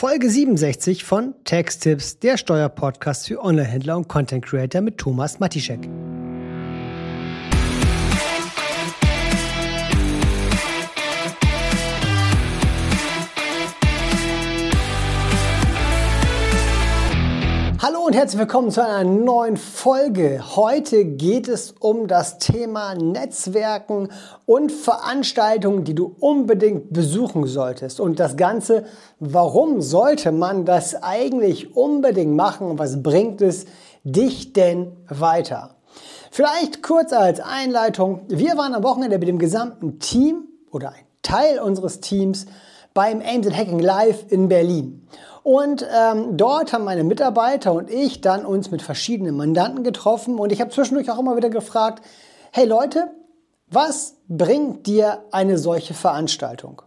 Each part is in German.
Folge 67 von Tax-Tips, der Steuerpodcast für Onlinehändler und Content Creator mit Thomas Matischek. Hallo und herzlich willkommen zu einer neuen Folge. Heute geht es um das Thema Netzwerken und Veranstaltungen, die du unbedingt besuchen solltest. Und das Ganze, warum sollte man das eigentlich unbedingt machen und was bringt es dich denn weiter? Vielleicht kurz als Einleitung. Wir waren am Wochenende mit dem gesamten Team oder ein Teil unseres Teams beim Aims at Hacking Live in Berlin. Und dort haben meine Mitarbeiter und ich dann uns mit verschiedenen Mandanten getroffen und ich habe zwischendurch auch immer wieder gefragt, hey Leute, was bringt dir eine solche Veranstaltung?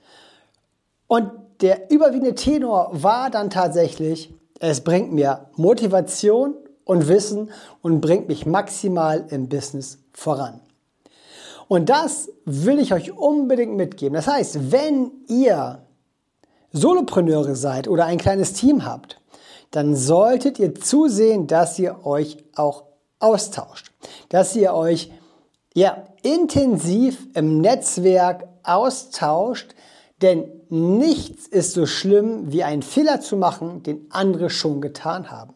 Und der überwiegende Tenor war dann tatsächlich, es bringt mir Motivation und Wissen und bringt mich maximal im Business voran. Und das will ich euch unbedingt mitgeben. Das heißt, wenn ihr Solopreneure seid oder ein kleines Team habt, dann solltet ihr zusehen, dass ihr euch auch austauscht. Dass ihr euch intensiv im Netzwerk austauscht, denn nichts ist so schlimm, wie einen Fehler zu machen, den andere schon getan haben.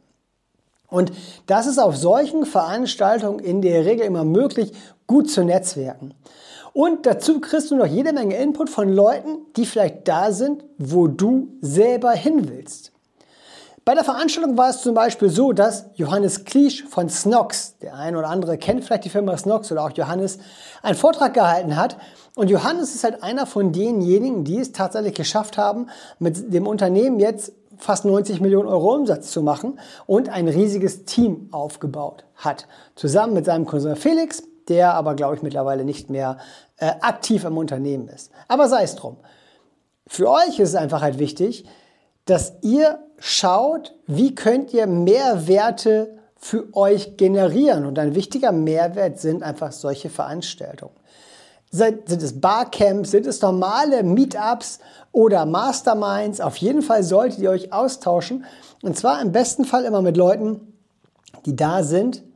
Und das ist auf solchen Veranstaltungen in der Regel immer möglich, gut zu netzwerken. Und dazu kriegst du noch jede Menge Input von Leuten, die vielleicht da sind, wo du selber hin willst. Bei der Veranstaltung war es zum Beispiel so, dass Johannes Kliesch von Snox, der eine oder andere kennt vielleicht die Firma Snox oder auch Johannes, einen Vortrag gehalten hat. Und Johannes ist halt einer von denjenigen, die es tatsächlich geschafft haben, mit dem Unternehmen jetzt fast 90 Millionen Euro Umsatz zu machen und ein riesiges Team aufgebaut hat. Zusammen mit seinem Cousin Felix, der aber, glaube ich, mittlerweile nicht mehr aktiv im Unternehmen ist. Aber sei es drum. Für euch ist es einfach halt wichtig, dass ihr schaut, wie könnt ihr Mehrwerte für euch generieren. Und ein wichtiger Mehrwert sind einfach solche Veranstaltungen. Sind es Barcamps, sind es normale Meetups oder Masterminds? Auf jeden Fall solltet ihr euch austauschen. Und zwar im besten Fall immer mit Leuten, die da sind,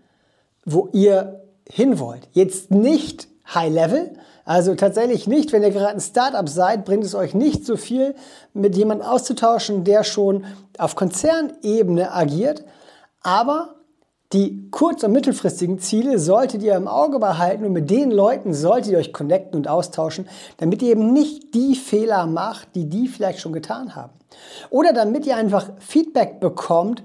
wo ihr hin wollt. Jetzt nicht High Level, also tatsächlich nicht, wenn ihr gerade ein Startup seid, bringt es euch nicht so viel, mit jemandem auszutauschen, der schon auf Konzernebene agiert, aber die kurz- und mittelfristigen Ziele solltet ihr im Auge behalten und mit den Leuten solltet ihr euch connecten und austauschen, damit ihr eben nicht die Fehler macht, die vielleicht schon getan haben. Oder damit ihr einfach Feedback bekommt,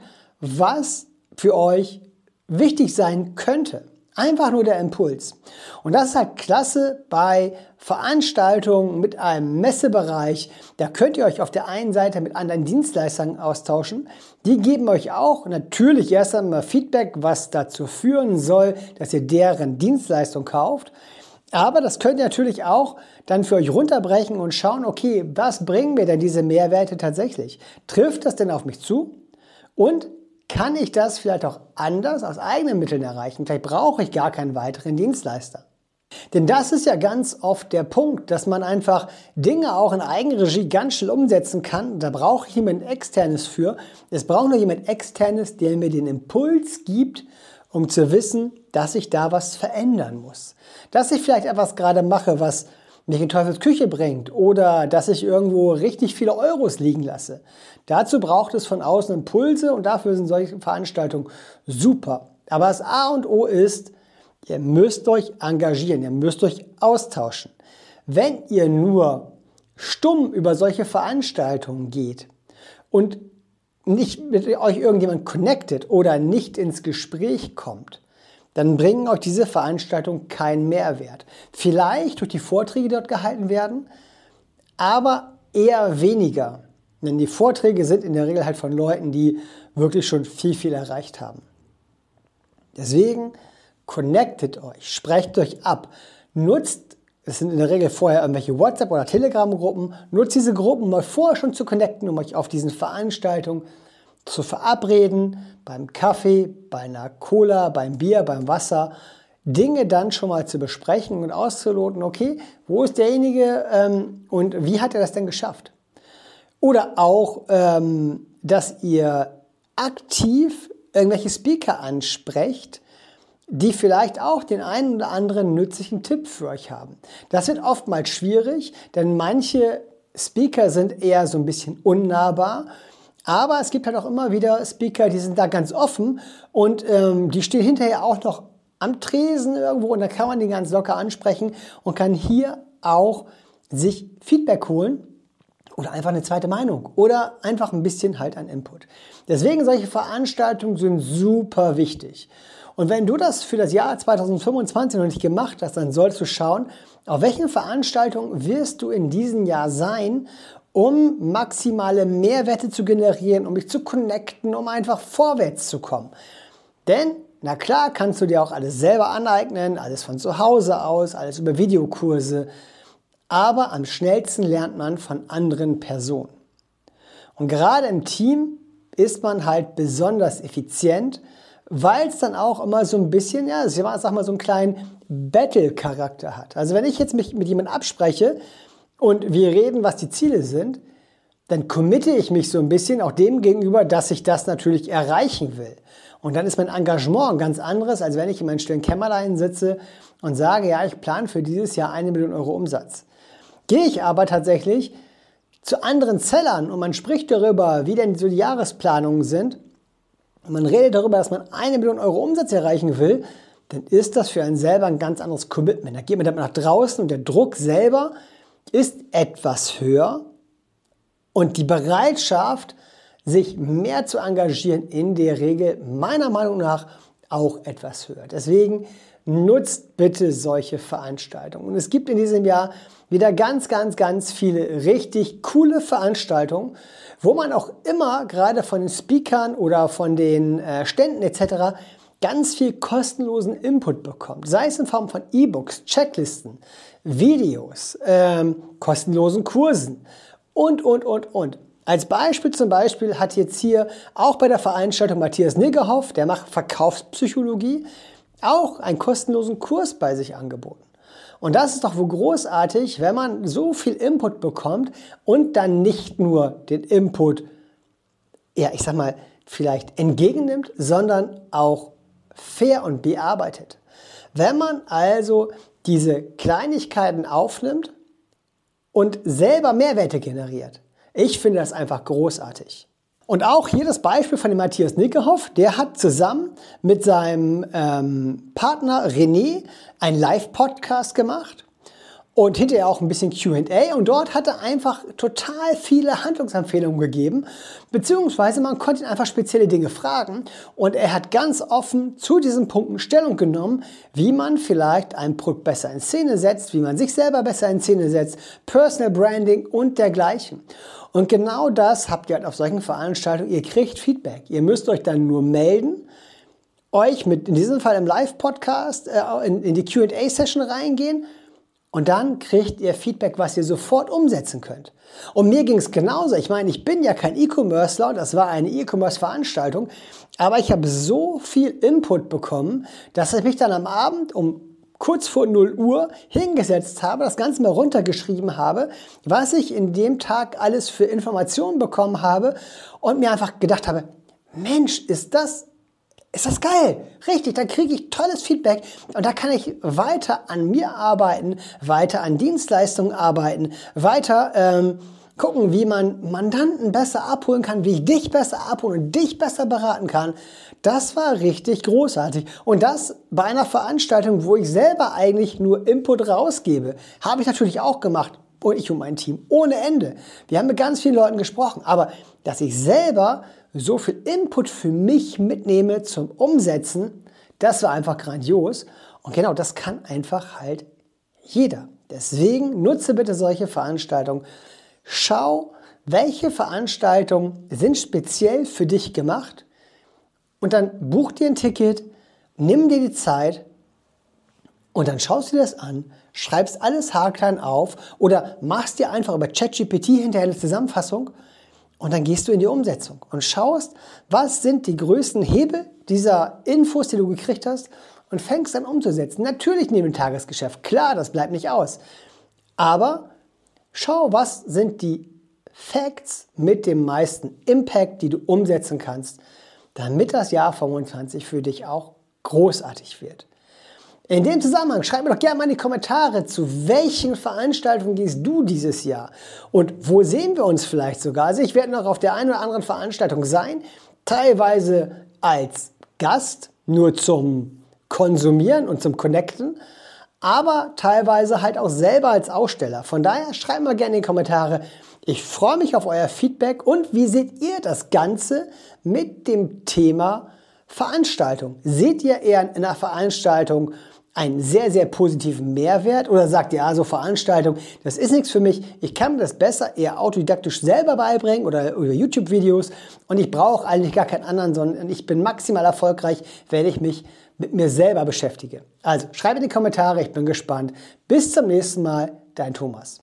was für euch wichtig sein könnte. Einfach nur der Impuls. Und das ist halt klasse bei Veranstaltungen mit einem Messebereich. Da könnt ihr euch auf der einen Seite mit anderen Dienstleistern austauschen. Die geben euch auch natürlich erst einmal Feedback, was dazu führen soll, dass ihr deren Dienstleistung kauft. Aber das könnt ihr natürlich auch dann für euch runterbrechen und schauen, okay, was bringen mir denn diese Mehrwerte tatsächlich? Trifft das denn auf mich zu? Und kann ich das vielleicht auch anders aus eigenen Mitteln erreichen? Vielleicht brauche ich gar keinen weiteren Dienstleister. Denn das ist ja ganz oft der Punkt, dass man einfach Dinge auch in Eigenregie ganz schnell umsetzen kann. Da brauche ich jemand Externes für. Es braucht nur jemand Externes, der mir den Impuls gibt, um zu wissen, dass ich da was verändern muss. Dass ich vielleicht etwas gerade mache, was mich in Teufels Küche bringt oder dass ich irgendwo richtig viele Euros liegen lasse. Dazu braucht es von außen Impulse und dafür sind solche Veranstaltungen super. Aber das A und O ist, ihr müsst euch engagieren, ihr müsst euch austauschen. Wenn ihr nur stumm über solche Veranstaltungen geht und nicht mit euch irgendjemand connectet oder nicht ins Gespräch kommt, dann bringen euch diese Veranstaltungen keinen Mehrwert. Vielleicht durch die Vorträge, die dort gehalten werden, aber eher weniger. Denn die Vorträge sind in der Regel halt von Leuten, die wirklich schon viel erreicht haben. Deswegen connectet euch, sprecht euch ab, nutzt, es sind in der Regel vorher irgendwelche WhatsApp- oder Telegram-Gruppen, nutzt diese Gruppen mal vorher schon zu connecten, um euch auf diesen Veranstaltungen zu verabreden, beim Kaffee, bei einer Cola, beim Bier, beim Wasser, Dinge dann schon mal zu besprechen und auszuloten, okay, wo ist derjenige und wie hat er das denn geschafft? Oder auch, dass ihr aktiv irgendwelche Speaker ansprecht, die vielleicht auch den einen oder anderen nützlichen Tipp für euch haben. Das wird oftmals schwierig, denn manche Speaker sind eher so ein bisschen unnahbar. Aber es gibt halt auch immer wieder Speaker, die sind da ganz offen und die stehen hinterher auch noch am Tresen irgendwo und da kann man die ganz locker ansprechen und kann hier auch sich Feedback holen oder einfach eine zweite Meinung oder einfach ein bisschen halt an Input. Deswegen solche Veranstaltungen sind super wichtig. Und wenn du das für das Jahr 2025 noch nicht gemacht hast, dann solltest du schauen, auf welchen Veranstaltungen wirst du in diesem Jahr sein, um maximale Mehrwerte zu generieren, um dich zu connecten, um einfach vorwärts zu kommen. Denn, na klar, kannst du dir auch alles selber aneignen, alles von zu Hause aus, alles über Videokurse, aber am schnellsten lernt man von anderen Personen. Und gerade im Team ist man halt besonders effizient, weil es dann auch immer so ein bisschen, ja, ich sag mal, so einen kleinen Battle-Charakter hat. Also wenn ich jetzt mich mit jemandem abspreche und wir reden, was die Ziele sind, dann committe ich mich so ein bisschen auch dem gegenüber, dass ich das natürlich erreichen will. Und dann ist mein Engagement ein ganz anderes, als wenn ich in meinem stillen Kämmerlein sitze und sage, ja, ich plane für dieses Jahr 1 Million Euro Umsatz. Gehe ich aber tatsächlich zu anderen Sellern und man spricht darüber, wie denn so die Jahresplanungen sind, und man redet darüber, dass man 1 Million Euro Umsatz erreichen will, dann ist das für einen selber ein ganz anderes Commitment. Da geht man damit nach draußen und der Druck selber ist etwas höher und die Bereitschaft, sich mehr zu engagieren, in der Regel meiner Meinung nach auch etwas höher. Deswegen nutzt bitte solche Veranstaltungen. Und es gibt in diesem Jahr wieder ganz viele richtig coole Veranstaltungen, wo man auch immer gerade von den Speakern oder von den Ständen etc. ganz viel kostenlosen Input bekommt. Sei es in Form von E-Books, Checklisten, Videos, kostenlosen Kursen und. Als Beispiel zum Beispiel hat jetzt hier auch bei der Veranstaltung Matthias Niggerhoff, der macht Verkaufspsychologie, auch einen kostenlosen Kurs bei sich angeboten. Und das ist doch wohl großartig, wenn man so viel Input bekommt und dann nicht nur den Input, ja, ich sag mal, vielleicht entgegennimmt, sondern auch fair und bearbeitet. Wenn man also diese Kleinigkeiten aufnimmt und selber Mehrwerte generiert, ich finde das einfach großartig. Und auch hier das Beispiel von dem Matthias Niggerhoff, der hat zusammen mit seinem Partner René einen Live-Podcast gemacht und hinterher auch ein bisschen Q&A und dort hat er einfach total viele Handlungsempfehlungen gegeben, beziehungsweise man konnte ihn einfach spezielle Dinge fragen und er hat ganz offen zu diesen Punkten Stellung genommen, wie man vielleicht ein Produkt besser in Szene setzt, wie man sich selber besser in Szene setzt, Personal Branding und dergleichen. Und genau das habt ihr halt auf solchen Veranstaltungen. Ihr kriegt Feedback. Ihr müsst euch dann nur melden, euch mit, in diesem Fall im Live-Podcast, in die Q&A-Session reingehen und dann kriegt ihr Feedback, was ihr sofort umsetzen könnt. Und mir ging es genauso. Ich meine, ich bin ja kein E-Commercer, das war eine E-Commerce-Veranstaltung, aber ich habe so viel Input bekommen, dass ich mich dann am Abend um kurz vor 0 Uhr hingesetzt habe, das Ganze mal runtergeschrieben habe, was ich in dem Tag alles für Informationen bekommen habe und mir einfach gedacht habe, Mensch, ist das geil. Richtig, da kriege ich tolles Feedback und da kann ich weiter an mir arbeiten, weiter an Dienstleistungen arbeiten, weiter gucken, wie man Mandanten besser abholen kann, wie ich dich besser abholen und dich besser beraten kann. Das war richtig großartig. Und das bei einer Veranstaltung, wo ich selber eigentlich nur Input rausgebe, habe ich natürlich auch gemacht. Und ich und mein Team ohne Ende. Wir haben mit ganz vielen Leuten gesprochen. Aber dass ich selber so viel Input für mich mitnehme zum Umsetzen, das war einfach grandios. Und genau, das kann einfach halt jeder. Deswegen nutze bitte solche Veranstaltungen. Schau, welche Veranstaltungen sind speziell für dich gemacht und dann buch dir ein Ticket, nimm dir die Zeit und dann schaust du dir das an, schreibst alles haarklein auf oder machst dir einfach über ChatGPT hinterher eine Zusammenfassung und dann gehst du in die Umsetzung und schaust, was sind die größten Hebel dieser Infos, die du gekriegt hast und fängst dann umzusetzen. Natürlich neben dem Tagesgeschäft, klar, das bleibt nicht aus, aber schau, was sind die Facts mit dem meisten Impact, die du umsetzen kannst, damit das Jahr 25 für dich auch großartig wird. In dem Zusammenhang schreib mir doch gerne mal in die Kommentare, zu welchen Veranstaltungen gehst du dieses Jahr und wo sehen wir uns vielleicht sogar. Also ich werde noch auf der einen oder anderen Veranstaltung sein, teilweise als Gast, nur zum Konsumieren und zum Connecten, aber teilweise halt auch selber als Aussteller. Von daher schreibt mal gerne in die Kommentare. Ich freue mich auf euer Feedback und wie seht ihr das Ganze mit dem Thema Veranstaltung? Seht ihr eher in einer Veranstaltung einen sehr, sehr positiven Mehrwert oder sagt ihr, ja, so Veranstaltung, das ist nichts für mich, ich kann mir das besser eher autodidaktisch selber beibringen oder über YouTube-Videos und ich brauche eigentlich gar keinen anderen, sondern ich bin maximal erfolgreich, wenn ich mich mit mir selber beschäftige. Also schreibt in die Kommentare, ich bin gespannt. Bis zum nächsten Mal, dein Thomas.